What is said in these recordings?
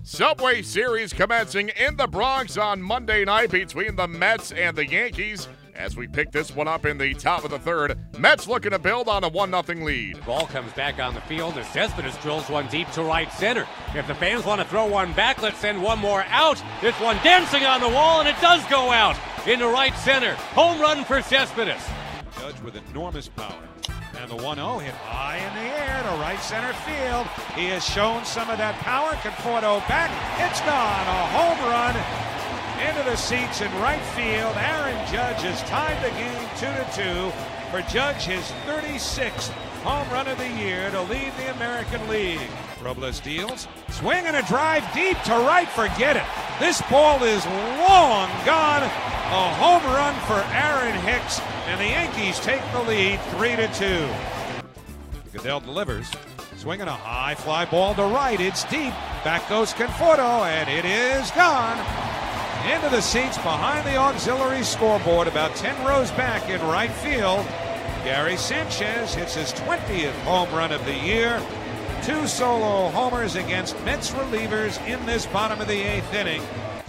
Subway Series commencing in the Bronx on Monday night between the Mets and the Yankees. As we pick this one up in the top of the third, Mets looking to build on a 1-0 lead. Ball comes back on the field as Cespedes drills one deep to right center. If the fans want to throw one back, let's send one more out. This one dancing on the wall, and it does go out into right center. Home run for Cespedes. Judge with enormous power. And the 1-0 hit high in the air to right center field. He has shown some of that power. Conforto back. It's gone. A home run into the seats in right field. Aaron Judge has tied the game 2-2 for Judge, his 36th home run of the year to lead the American League. Robles deals. Swing and a drive deep to right. Forget it. This ball is long gone. A home run for Aaron Hicks, and the Yankees take the lead 3-2. Goodell delivers. Swinging a high fly ball to right. It's deep. Back goes Conforto, and it is gone. Into the seats behind the auxiliary scoreboard, about 10 rows back in right field. Gary Sanchez hits his 20th home run of the year. 2 solo homers against Mets relievers in this bottom of the 8th inning.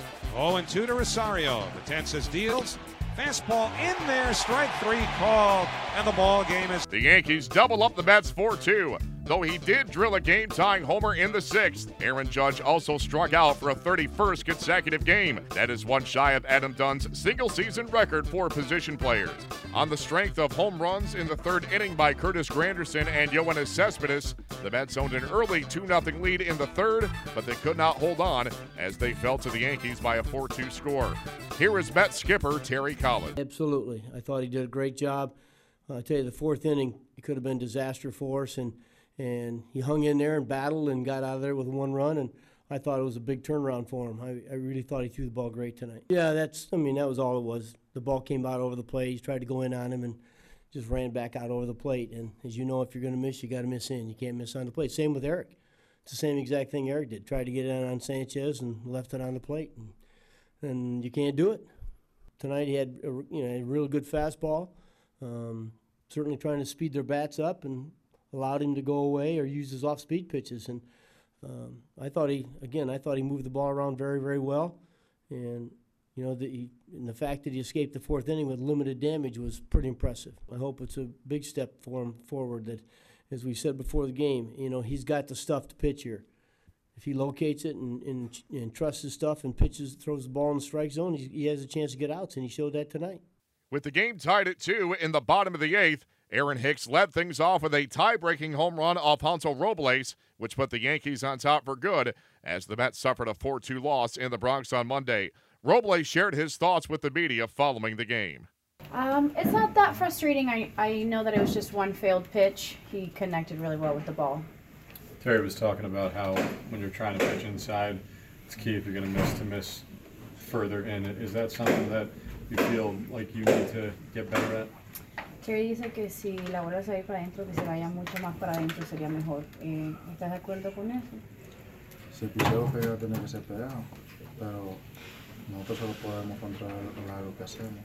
0-2 to Rosario. Betances deals. Fastball in there, strike 3 called, and the ball game is. The Yankees double up the Mets 4-2. Though he did drill a game-tying homer in the 6th, Aaron Judge also struck out for a 31st consecutive game. That is one shy of Adam Dunn's single-season record for position players. On the strength of home runs in the 3rd inning by Curtis Granderson and Yoenis Cespedes, the Mets owned an early 2-0 lead in the 3rd, but they could not hold on as they fell to the Yankees by a 4-2 score. Here is Mets skipper Terry Collins. Absolutely. I thought he did a great job. I tell you, the 4th inning, it could have been disaster for us, and he hung in there and battled and got out of there with 1 run, and I thought it was a big turnaround for him. I really thought he threw the ball great tonight. Yeah, that was all it was. The ball came out over the plate. He tried to go in on him and just ran back out over the plate. And as you know, if you're going to miss, you got to miss in. You can't miss on the plate. Same with Eric. It's the same exact thing Eric did. Tried to get it on Sanchez and left it on the plate, and you can't do it. Tonight he had a really good fastball. Certainly trying to speed their bats up and allowed him to go away or use his off-speed pitches. And I thought he moved the ball around very, very well. And the fact that he escaped the 4th inning with limited damage was pretty impressive. I hope it's a big step for him forward. That, as we said before the game, he's got the stuff to pitch here. If he locates it and trusts his stuff and throws the ball in the strike zone, he has a chance to get outs, and he showed that tonight. With the game tied at 2 in the bottom of the 8th, Aaron Hicks led things off with a tie-breaking home run off Alfonso Robles, which put the Yankees on top for good as the Mets suffered a 4-2 loss in the Bronx on Monday. Robles shared his thoughts with the media following the game. It's not that frustrating. I know that it was just one failed pitch. He connected really well with the ball. Terry was talking about how when you're trying to pitch inside, it's key if you're going to miss further in. Is that something that you feel like you need to get better at? Terry dice que si la bola se va para adentro, que se vaya mucho más para adentro sería mejor. ¿Estás de acuerdo con eso? Si el picheo pega, tiene que ser pegado, pero nosotros solo podemos controlar lo que hacemos.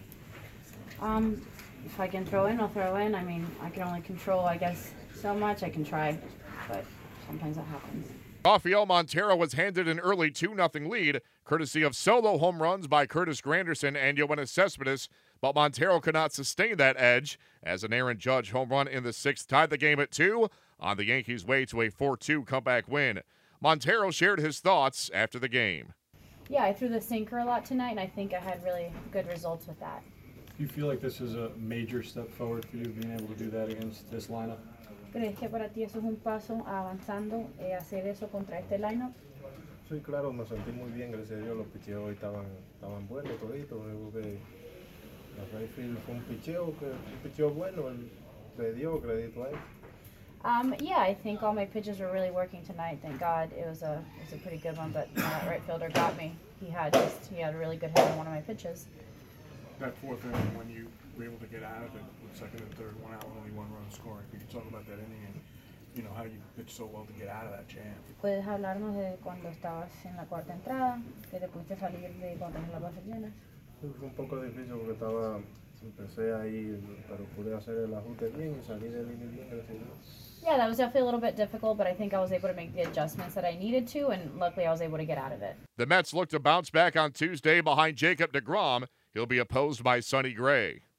If I can throw in, I'll throw in. I mean, I can only control, I guess, so much. I can try, but sometimes that happens. Rafael Montero was handed an early 2-0 lead, courtesy of solo home runs by Curtis Granderson and Yoenis Cespedes, but Montero could not sustain that edge as an Aaron Judge home run in the 6th tied the game at 2 on the Yankees' way to a 4-2 comeback win. Montero shared his thoughts after the game. Yeah, I threw the sinker a lot tonight, and I think I had really good results with that. Do you feel like this is a major step forward for you being able to do that against this lineup? ¿Crees que para ti eso es un paso avanzando, hacer eso contra este lineup? Sí, claro, me sentí muy bien, gracias a Dios. Los picheos hoy estaban buenos toditos. Creo que la Rayfield fue un picheo bueno, le dio crédito a él. Yeah, I think all my pitches were really working tonight. Thank God, it was a pretty good one. But that right fielder got me. He had a really good hit on one of my pitches. That 4th inning, when you were able to get out of it, with 2nd and 3rd, 1 out, only 1 run scoring. Could you talk about that inning and how you pitched so well to get out of that jam? Puedes hablarnos de cuando estabas en la 4ª entrada, que te pudiste salir de cuando tenías las bases llenas. Fue un poco difícil porque empecé ahí, pero pude hacer el ajuste bien y salir del inning bien, gracias a Dios. Yeah, that was definitely a little bit difficult, but I think I was able to make the adjustments that I needed to, and luckily I was able to get out of it. The Mets look to bounce back on Tuesday behind Jacob deGrom. He'll be opposed by Sonny Gray.